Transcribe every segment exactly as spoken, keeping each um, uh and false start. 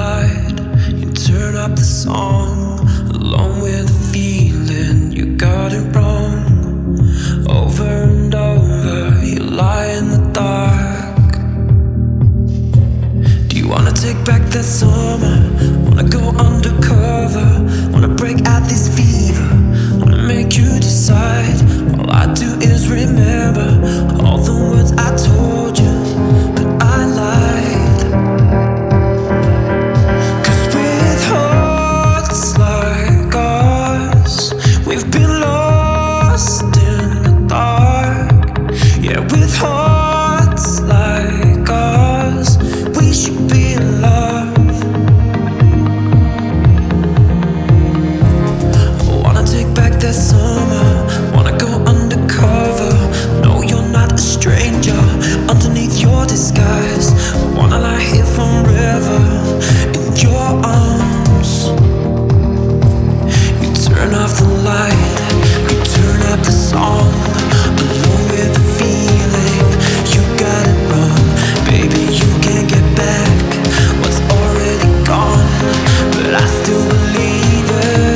light, you turn up the song, along with the feeling you got it wrong. Over and over, you lie in the dark. Do you wanna take back that summer? Wanna go undercover? Wanna break out this fever? Wanna make you decide? All I do is remember all the words I told you, but I lied. 'Cause with hearts like ours, we've been lost in the dark. Yeah, with hearts like ours, we should be in love. I wanna take back that summer, wanna go undercover. No, you're not a stranger underneath your disguise. I wanna lie here forever in your arms. You turn off the light, you turn up the song, along with the feeling you got it wrong. Baby, you can't get back what's already gone, but I still believe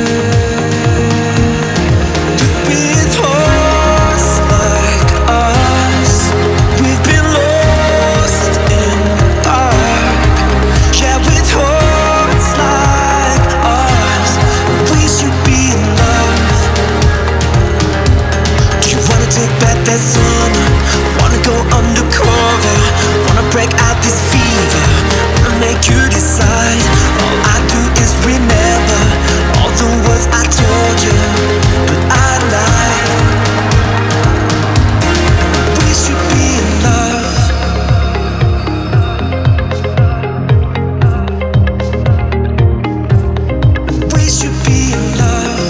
it. 'Cause with hearts like us, we've been lost in the dark. Yeah, with hearts like us, we should be in love. Do you wanna take back that summer? Wanna go undercover? Wanna break out this fever? Wanna make you decide? All I do is remember all the words I told you, but I lied. We should be in love. We should be in love.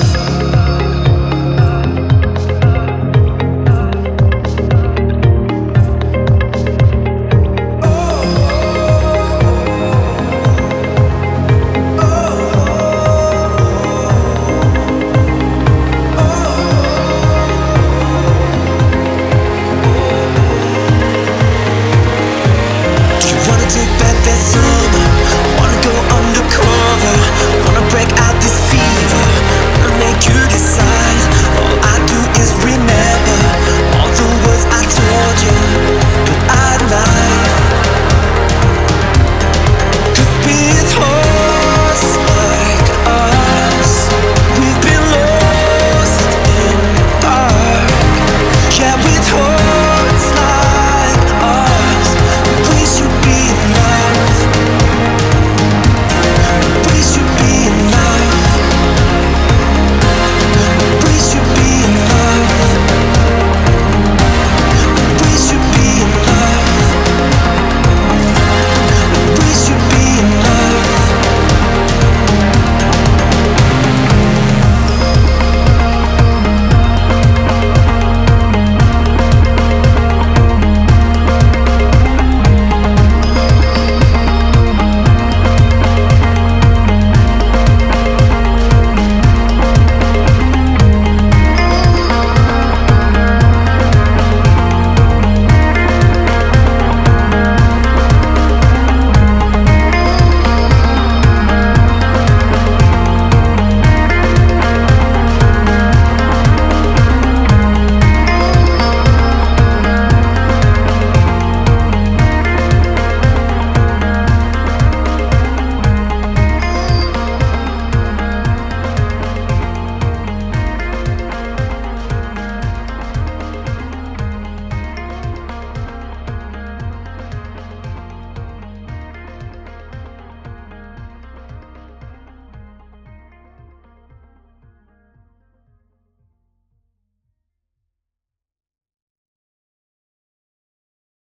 Do you wanna take back that summer? Wanna go undercover?